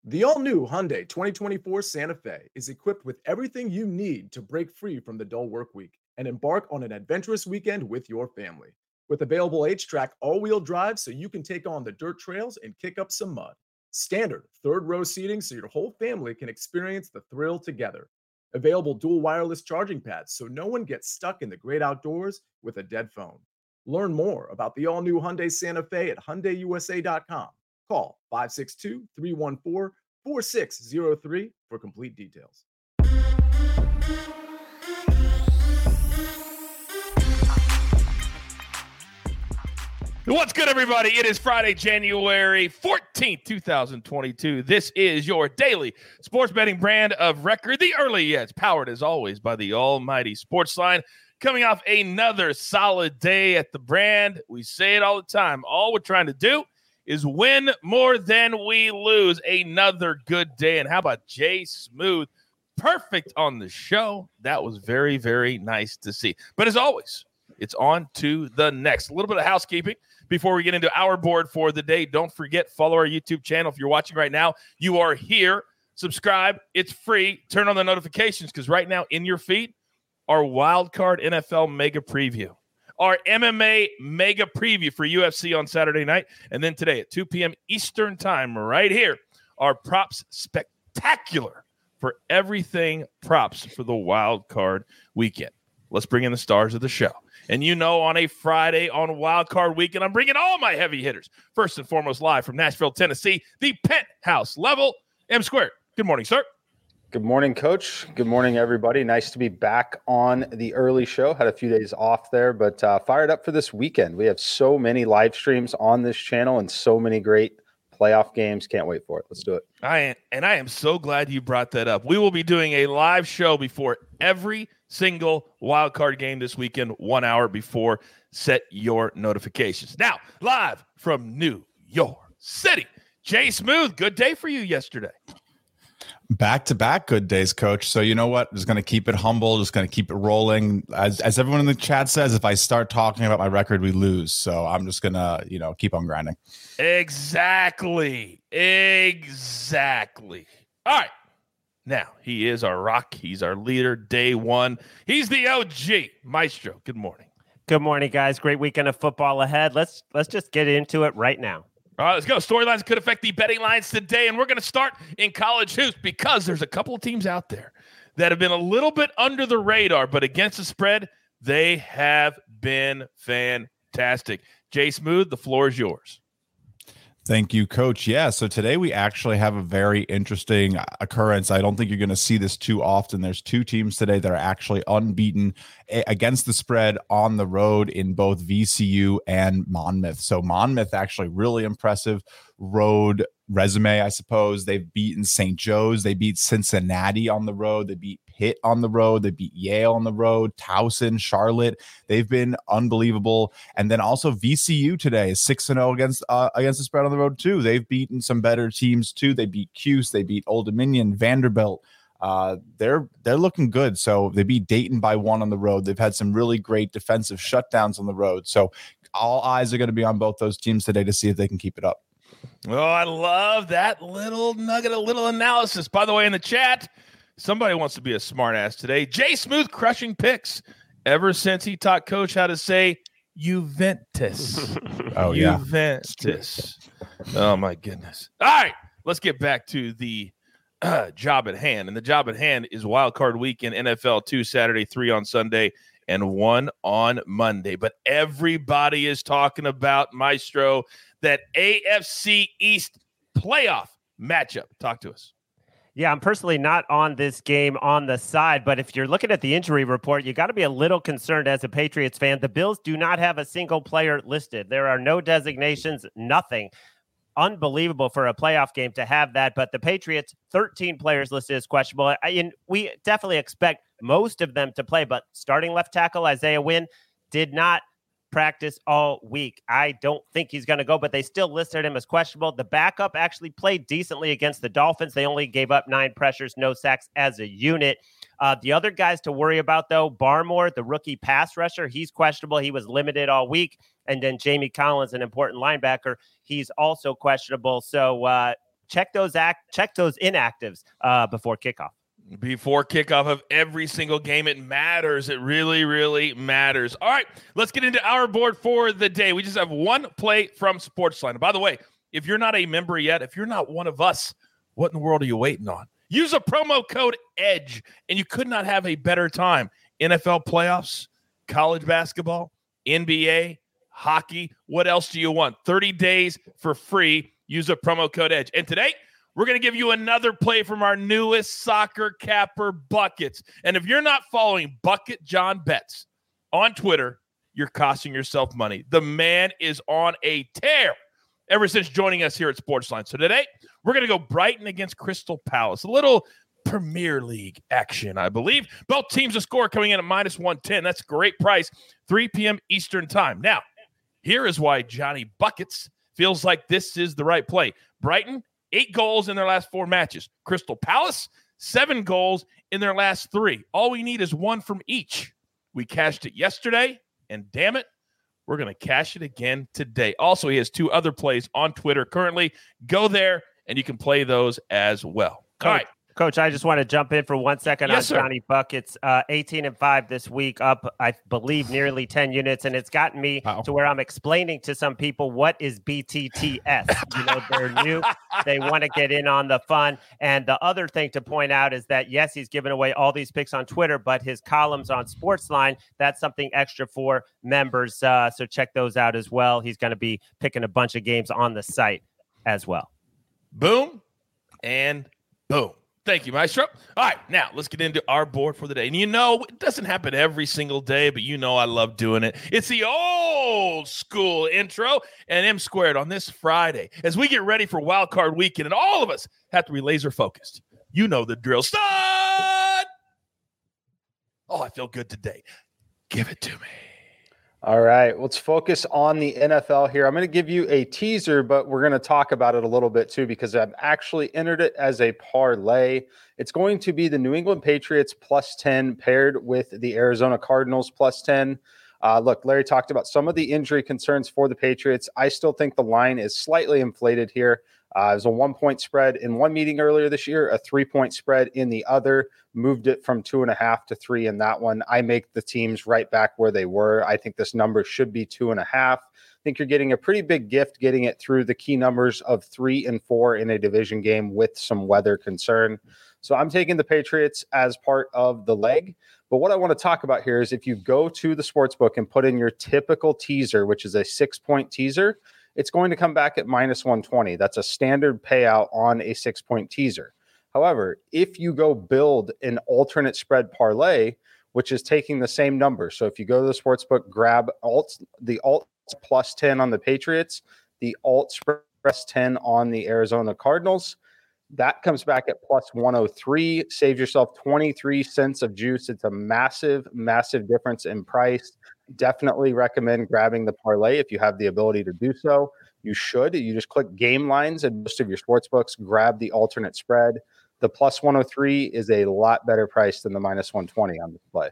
The all-new Hyundai 2024 Santa Fe is equipped with everything you need to break free from the dull work week and embark on an adventurous weekend with your family. With available H-Track all-wheel drive so you can take on the dirt trails and kick up some mud. Standard third-row seating so your whole family can experience the thrill together. Available dual wireless charging pads so no one gets stuck in the great outdoors with a dead phone. Learn more about the all-new Hyundai Santa Fe at HyundaiUSA.com. Call 562-314-4603 for complete details. What's good, everybody? It is Friday, January 14th, 2022. This is your daily sports betting brand of record, The Early Edge, powered as always by the almighty Sportsline. Coming off another solid day at the brand. We say it all the time. All we're trying to do is win more than we lose. Another good day. And how about Jay Smooth? Perfect on the show. That was very, very nice to see. But as always, it's on to the next. A little bit of housekeeping before we get into our board for the day. Don't forget, follow our YouTube channel. If you're watching right now, you are here. Subscribe. It's free. Turn on the notifications because right now in your feed, our Wildcard NFL Mega Preview, our MMA Mega Preview for UFC on Saturday night, and then today at 2 p.m. Eastern Time right here, our Props Spectacular for everything props for the Wildcard weekend. Let's bring in the stars of the show. And you know, on a Friday on Wildcard Weekend, I'm bringing all my heavy hitters. First and foremost, live from Nashville, Tennessee, the penthouse level, M Squared. Good morning, sir. Good morning, Coach. Good morning, everybody. Nice to be back on the early show. Had a few days off there, but fired up for this weekend. We have so many live streams on this channel and so many great playoff games. Can't wait for it. Let's do it. I am so glad you brought that up. We will be doing a live show before every single wild card game this weekend, 1 hour before. Set your notifications. Now, live from New York City, Jay Smooth, good day for you yesterday. Back-to-back good days, Coach. So you know what? Just going to keep it humble. Just going to keep it rolling. As everyone in the chat says, if I start talking about my record, we lose. So I'm just going to, keep on grinding. Exactly. All right. Now, he is our rock. He's our leader, day one. He's the OG. Maestro, good morning. Good morning, guys. Great weekend of football ahead. Let's just get into it right now. All right, let's go. Storylines could affect the betting lines today, and we're going to start in college hoops because there's a couple of teams out there that have been a little bit under the radar, but against the spread, they have been fantastic. Jay Smooth, the floor is yours. Thank you, Coach. Yeah, so today we actually have a very interesting occurrence. I don't think you're going to see this too often. There's two teams today that are actually unbeaten against the spread on the road in both VCU and Monmouth. So Monmouth actually really impressive road resume, I suppose. They've beaten St. Joe's. They beat Cincinnati on the road. They beat Pitt on the road. They beat Yale on the road, Towson, Charlotte. They've been unbelievable. And then also VCU today is 6-0 against the spread on the road too. They've beaten some better teams too. They beat Cuse. They beat Old Dominion, Vanderbilt. They're looking good. So they beat Dayton by 1 on the road. They've had some really great defensive shutdowns on the road. So all eyes are going to be on both those teams today to see if they can keep it up. Oh, I love that little nugget, a little analysis. By the way, in the chat, somebody wants to be a smart ass today. Jay Smooth crushing picks ever since he taught Coach how to say Juventus. Oh, yeah. Juventus. Oh, my goodness. All right, let's get back to the job at hand. And the job at hand is Wild Card Weekend, NFL 2 Saturday, 3 on Sunday, and 1 on Monday. But everybody is talking about, Maestro, that AFC East playoff matchup. Talk to us. Yeah, I'm personally not on this game on the side, but if you're looking at the injury report, you got to be a little concerned as a Patriots fan. The Bills do not have a single player listed. There are no designations, nothing. Unbelievable for a playoff game to have that, but the Patriots, 13 players listed as questionable. We definitely expect most of them to play, but starting left tackle Isaiah Wynn did not practice all week. I don't think he's going to go, but they still listed him as questionable. The backup actually played decently against the Dolphins. They only gave up 9 pressures, no sacks as a unit. The other guys to worry about, though, Barmore, the rookie pass rusher, he's questionable. He was limited all week. And then Jamie Collins, an important linebacker, he's also questionable. So check those inactives before kickoff. Before kickoff of every single game. It matters. It really, really matters. All right, let's get into our board for the day. We just have one play from Sportsline. And by the way, if you're not a member yet, if you're not one of us, what in the world are you waiting on? Use a promo code EDGE, and you could not have a better time. NFL playoffs, college basketball, NBA, hockey. What else do you want? 30 days for free. Use a promo code EDGE. And today, we're going to give you another play from our newest soccer capper, Buckets. And if you're not following Bucket John Betts on Twitter, you're costing yourself money. The man is on a tear ever since joining us here at Sportsline. So today, we're going to go Brighton against Crystal Palace. A little Premier League action, I believe. Both teams a score coming in at -110. That's a great price. 3 p.m. Eastern time. Now, here is why Johnny Buckets feels like this is the right play. Brighton, 8 goals in their last 4 matches. Crystal Palace, 7 goals in their last 3. All we need is 1 from each. We cashed it yesterday, and damn it, we're going to cash it again today. Also, he has 2 other plays on Twitter currently. Go there, and you can play those as well. All right. Coach, I just want to jump in for 1 second on sir. Johnny Buckets. 18-5 this week, up, I believe, nearly 10 units. And it's gotten me to where I'm explaining to some people what is BTTS. They're new. They want to get in on the fun. And the other thing to point out is that, yes, he's giving away all these picks on Twitter, but his columns on Sportsline, that's something extra for members. So check those out as well. He's going to be picking a bunch of games on the site as well. Boom and boom. Thank you, Maestro. All right, now let's get into our board for the day. And it doesn't happen every single day, but I love doing it. It's the old school intro and M Squared on this Friday as we get ready for Wild Card Weekend, and all of us have to be laser focused. You know the drill. Start! Oh, I feel good today. Give it to me. All right, let's focus on the NFL here. I'm going to give you a teaser, but we're going to talk about it a little bit too because I've actually entered it as a parlay. It's going to be the New England Patriots +10 paired with the Arizona Cardinals +10. Look, Larry talked about some of the injury concerns for the Patriots. I still think the line is slightly inflated here. It was a 1-point spread in one meeting earlier this year, a 3-point spread in the other, moved it from 2.5 to 3 in that one. I make the teams right back where they were. I think this number should be 2.5. I think you're getting a pretty big gift getting it through the key numbers of 3 and 4 in a division game with some weather concern. So I'm taking the Patriots as part of the leg. But what I want to talk about here is if you go to the sportsbook and put in your typical teaser, which is a 6-point teaser, it's going to come back at -120. That's a standard payout on a 6-point teaser. However, if you go build an alternate spread parlay, which is taking the same number. So if you go to the sportsbook, grab the alt +10 on the Patriots, the alt spread +10 on the Arizona Cardinals, that comes back at +103. Save yourself 23 cents of juice. It's a massive, massive difference in price. Definitely recommend grabbing the parlay if you have the ability to do so. You should. You just click game lines in most of your sports books, grab the alternate spread. The +103 is a lot better price than the -120 on this play.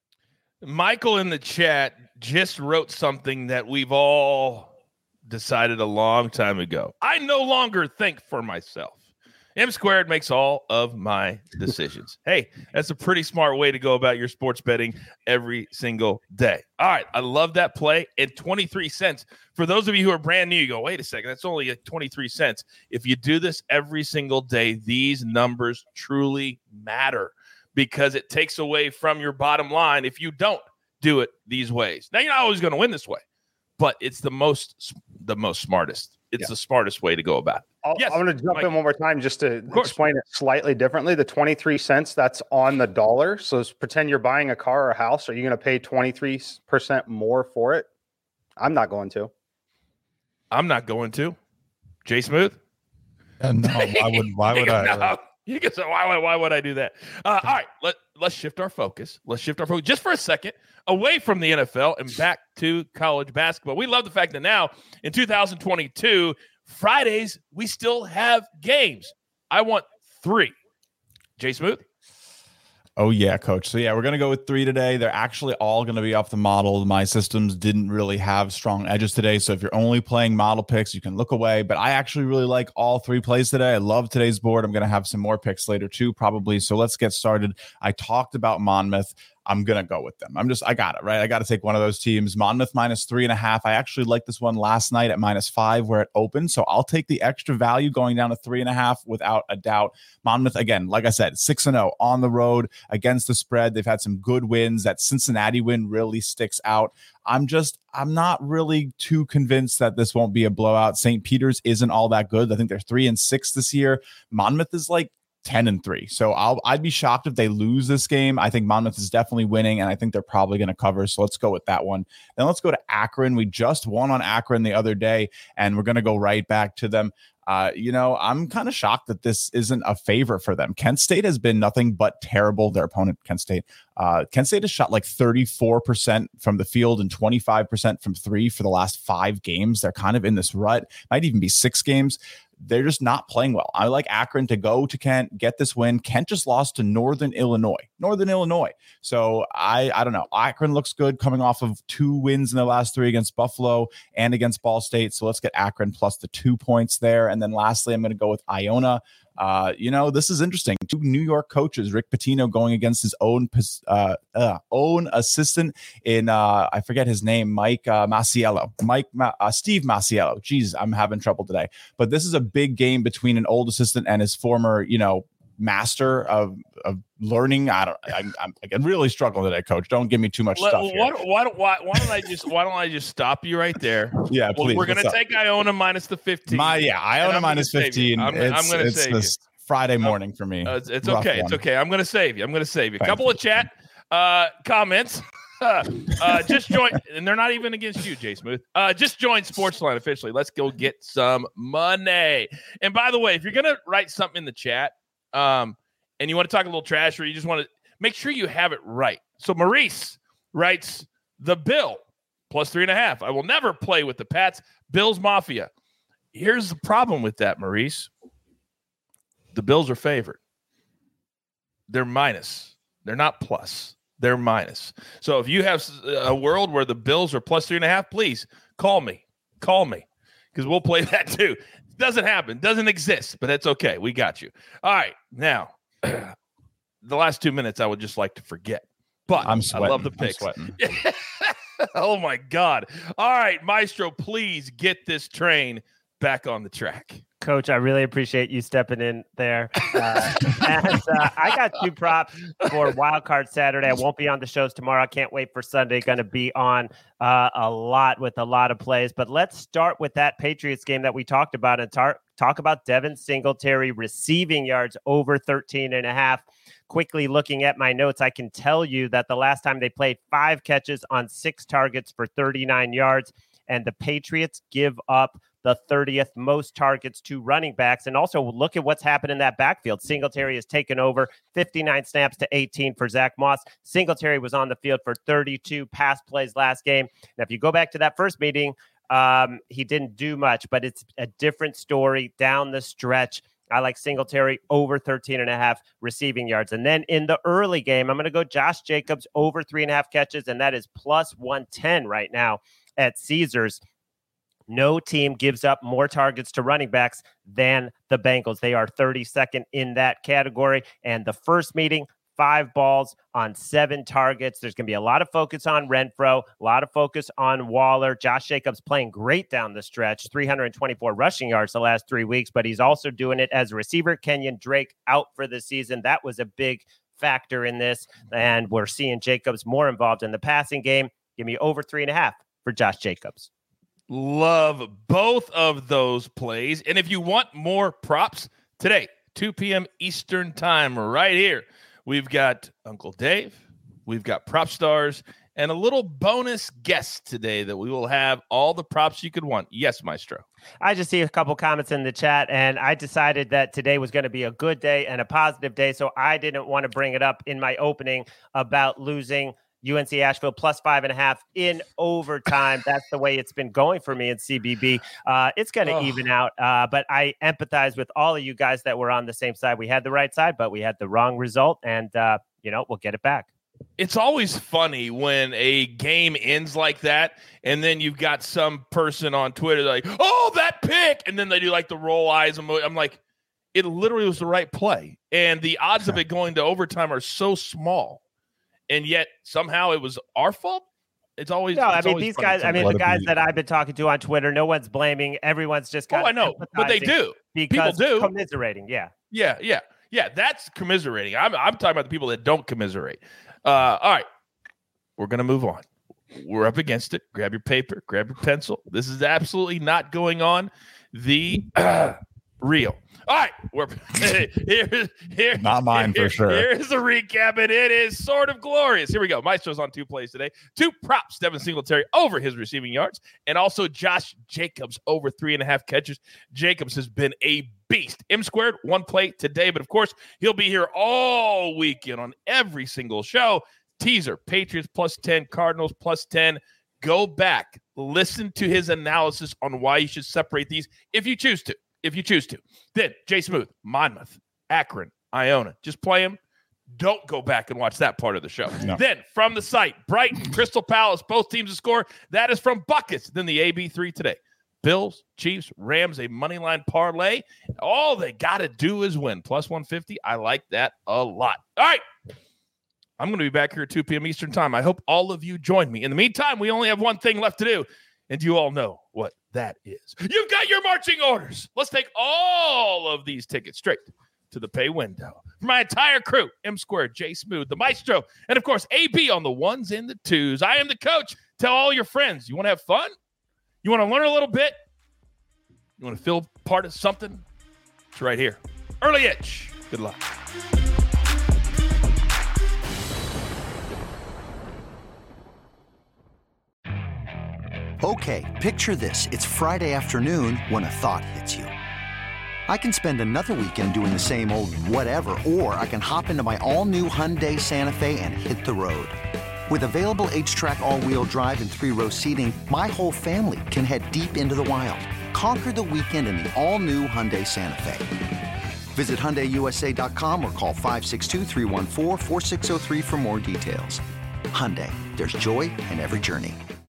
Michael in the chat just wrote something that we've all decided a long time ago. I no longer think for myself. M Squared makes all of my decisions. Hey, that's a pretty smart way to go about your sports betting every single day. All right, I love that play. And 23 cents. For those of you who are brand new, you go, wait a second, that's only 23 cents. If you do this every single day, these numbers truly matter because it takes away from your bottom line if you don't do it these ways. Now, you're not always going to win this way, but it's the most smartest. It's the smartest way to go about it. I'm going to jump in one more time just to explain it slightly differently. The 23 cents, that's on the dollar. So pretend you're buying a car or a house. Are you going to pay 23% more for it? I'm not going to. Jay Smooth? No, why would I? No. You can say, why would I do that? All right, let's shift our focus. Just for a second away from the NFL and back to college basketball. We love the fact that now in 2022, Fridays, we still have games. I want 3. Jay Smooth? Oh, yeah, coach. So, yeah, we're going to go with 3 today. They're actually all going to be off the model. My systems didn't really have strong edges today. So, if you're only playing model picks, you can look away. But I actually really like all 3 plays today. I love today's board. I'm going to have some more picks later, too, probably. So, let's get started. I talked about Monmouth. I'm going to go with them. I got it, right? I got to take one of those teams. Monmouth -3.5. I actually liked this one last night at -5 where it opened. So I'll take the extra value going down to 3.5 without a doubt. Monmouth, again, like I said, 6-0 on the road against the spread. They've had some good wins. That Cincinnati win really sticks out. I'm not really too convinced that this won't be a blowout. St. Peter's isn't all that good. I think they're 3-6 this year. Monmouth is like 10-3. So I'd be shocked if they lose this game. I think Monmouth is definitely winning, and I think they're probably going to cover. So let's go with that one. Then let's go to Akron. We just won on Akron the other day, and we're going to go right back to them. I'm kind of shocked that this isn't a favor for them. Kent State has been nothing but terrible. Their opponent, Kent State has shot like 34% from the field and 25% from 3 for the last 5 games. They're kind of in this rut. Might even be 6 games. They're just not playing well. I like Akron to go to Kent, get this win. Kent just lost to Northern Illinois. So I don't know. Akron looks good coming off of 2 wins in the last 3 against Buffalo and against Ball State. So let's get Akron plus the 2 points there. And then lastly, I'm going to go with Iona. This is interesting. 2 New York coaches, Rick Pitino going against his own assistant in I forget his name, Steve Masiello. Jeez, I'm having trouble today. But this is a big game between an old assistant and his former, master of learning. I'm really struggling today, coach. Don't give me too much stuff here. Why don't I just stop you right there? Yeah, please. We're gonna take Iona minus the 15. Iona minus 15. I'm gonna save you. Friday morning for me. It's okay. It's okay. I'm gonna save you. A couple of chat comments. Just join, and they're not even against you, Jay Smooth. Just join Sportsline officially. Let's go get some money. And by the way, if you're gonna write something in the chat, and you want to talk a little trash, or you just want to make sure you have it right. So Maurice writes the Bill plus 3.5. I will never play with the Pats. Bills Mafia. Here's the problem with that, Maurice. The Bills are favored. They're minus. They're not plus. They're minus. So if you have a world where the Bills are plus 3.5, please call me. Because we'll play that too. Doesn't happen. Doesn't exist, but that's okay. We got you. All right. Now, the last 2 minutes I would just like to forget. But I'm sweating. I love the picks. Oh, my God. All right, Maestro, please get this train back on the track. Coach, I really appreciate you stepping in there. I got 2 props for Wild Card Saturday. I won't be on the shows tomorrow. I can't wait for Sunday. Going to be on a lot of plays. But let's start with that Patriots game that we talked about and talk about Devin Singletary receiving yards over 13.5. Quickly looking at my notes, I can tell you that the last time they played, 5 catches on 6 targets for 39 yards. And the Patriots give up the 30th most targets to running backs. And also look at what's happened in that backfield. Singletary has taken over 59 snaps to 18 for Zach Moss. Singletary was on the field for 32 pass plays last game. Now, if you go back to that first meeting, he didn't do much, but it's a different story down the stretch. I like Singletary over 13.5 receiving yards. And then in the early game, I'm going to go Josh Jacobs over 3.5 catches, and that is plus 110 right now at Caesars. No team gives up more targets to running backs than the Bengals. They are 32nd in that category. And the first meeting, 5 balls on 7 targets. There's going to be a lot of focus on Renfro, a lot of focus on Waller. Josh Jacobs playing great down the stretch, 324 rushing yards the last 3 weeks, but he's also doing it as a receiver. Kenyon Drake out for the season. That was a big factor in this. And we're seeing Jacobs more involved in the passing game. Give me over 3.5 for Josh Jacobs. Love both of those plays. And if you want more props today, 2 p.m. Eastern time right here, we've got Uncle Dave, we've got Prop Stars, and a little bonus guest today that we will have all the props you could want. Yes, Maestro. I just see a couple comments in the chat, and I decided that today was going to be a good day and a positive day, so I didn't want to bring it up in my opening about losing UNC Asheville plus 5.5 in overtime. That's the way it's been going for me in CBB. It's going to even out, but I empathize with all of you guys that were on the same side. We had the right side, but we had the wrong result, and we'll get it back. It's always funny when a game ends like that, and then you've got some person on Twitter like, oh, that pick, and then they do like the roll eyes. I'm like, it literally was the right play, and the odds of it going to overtime are so small, and yet somehow it was our fault. It's always these guys. The guys that I've been talking to on Twitter, no one's blaming. Everyone's just kind of I know, but they do. People do commiserating. Yeah. That's commiserating. I'm talking about the people that don't commiserate. All right, we're gonna move on. We're up against it. Grab your paper. Grab your pencil. This is absolutely not going on the reel. All right, we're here. Not mine for sure. Here's the recap, and it is sort of glorious. Here we go. Maestro's on 2 plays today. 2 props. Devin Singletary over his receiving yards, and also Josh Jacobs over 3.5 catches. Jacobs has been a beast. M squared 1 play today, but of course he'll be here all weekend on every single show. Teaser: Patriots +10, Cardinals +10. Go back, listen to his analysis on why you should separate these if you choose to. Then Jay Smooth, Monmouth, Akron, Iona. Just play him. Don't go back and watch that part of the show. No. Then from the site, Brighton, Crystal Palace, both teams to score. That is from Buckets. Then the AB3 today. Bills, Chiefs, Rams, a moneyline parlay. All they got to do is win. +150. I like that a lot. All right. I'm going to be back here at 2 p.m. Eastern time. I hope all of you join me. In the meantime, we only have one thing left to do, and you all know what that is. You've got your marching orders. Let's take all of these tickets straight to the pay window. For my entire crew, M Squared, J Smooth, the Maestro, and of course, AB on the 1s and the 2s. I am the coach. Tell all your friends. You want to have fun? You want to learn a little bit? You want to feel part of something? It's right here. Early Itch. Good luck. Okay, picture this. It's Friday afternoon when a thought hits you. I can spend another weekend doing the same old whatever, or I can hop into my all-new Hyundai Santa Fe and hit the road. With available H-Track all-wheel drive and 3-row seating, my whole family can head deep into the wild. Conquer the weekend in the all-new Hyundai Santa Fe. Visit HyundaiUSA.com or call 562-314-4603 for more details. Hyundai, there's joy in every journey.